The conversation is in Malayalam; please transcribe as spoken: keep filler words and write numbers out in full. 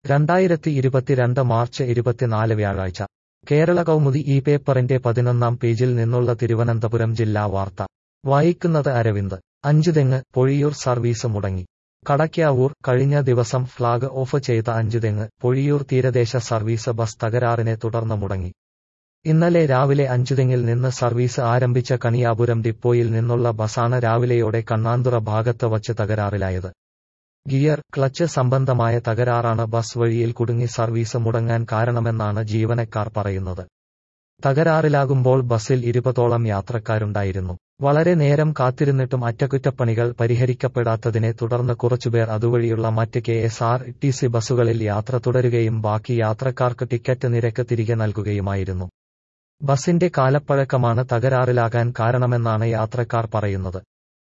രണ്ടായിരത്തി ഇരുപത്തിരണ്ട് മാർച്ച് ഇരുപത്തിനാല് വ്യാഴാഴ്ച കേരള കൗമുദി ഈ പേപ്പറിന്റെ പതിനൊന്നാം പേജിൽ നിന്നുള്ള തിരുവനന്തപുരം ജില്ലാ വാർത്ത വായിക്കുന്നത് അരവിന്ദ്. അഞ്ചുതെങ്ങ് പൊഴിയൂർ സർവീസ് മുടങ്ങി. കടയ്ക്കാവൂർ കഴിഞ്ഞ ദിവസം ഫ്ളാഗ് ഓഫ് ചെയ്ത അഞ്ചുതെങ്ങ് പൊഴിയൂർ തീരദേശ സർവീസ് ബസ് തകരാറിനെ തുടർന്ന് മുടങ്ങി. ഇന്നലെ രാവിലെ അഞ്ചുതെങ്ങിൽ നിന്ന് സർവീസ് ആരംഭിച്ച കണിയാപുരം ഡിപ്പോയിൽ നിന്നുള്ള ബസാണ് രാവിലെയോടെ കണ്ണാന്തുറ ഭാഗത്ത് വച്ച് തകരാറിലായത്. ഗിയർ, ക്ലച്ച് സംബന്ധമായ തകരാറാണ് ബസ് വഴിയിൽ കുടുങ്ങി സർവീസ് മുടങ്ങാൻ കാരണമെന്നാണ് ജീവനക്കാർ പറയുന്നത്. തകരാറിലാകുമ്പോൾ ബസിൽ ഇരുപതോളം യാത്രക്കാരുണ്ടായിരുന്നു. വളരെ നേരം കാത്തിരുന്നിട്ടും അറ്റകുറ്റപ്പണികൾ പരിഹരിക്കപ്പെടാത്തതിനെ തുടർന്ന് കുറച്ചുപേർ അതുവഴിയുള്ള മറ്റ് K S R T C ബസുകളിൽ യാത്ര തുടരുകയും ബാക്കി യാത്രക്കാർക്ക് ടിക്കറ്റ് നിരക്ക് തിരികെ നൽകുകയുമായിരുന്നു. ബസിന്റെ കാലപ്പഴക്കമാണ് തകരാറിലാകാൻ കാരണമെന്നാണ് യാത്രക്കാർ പറയുന്നത്.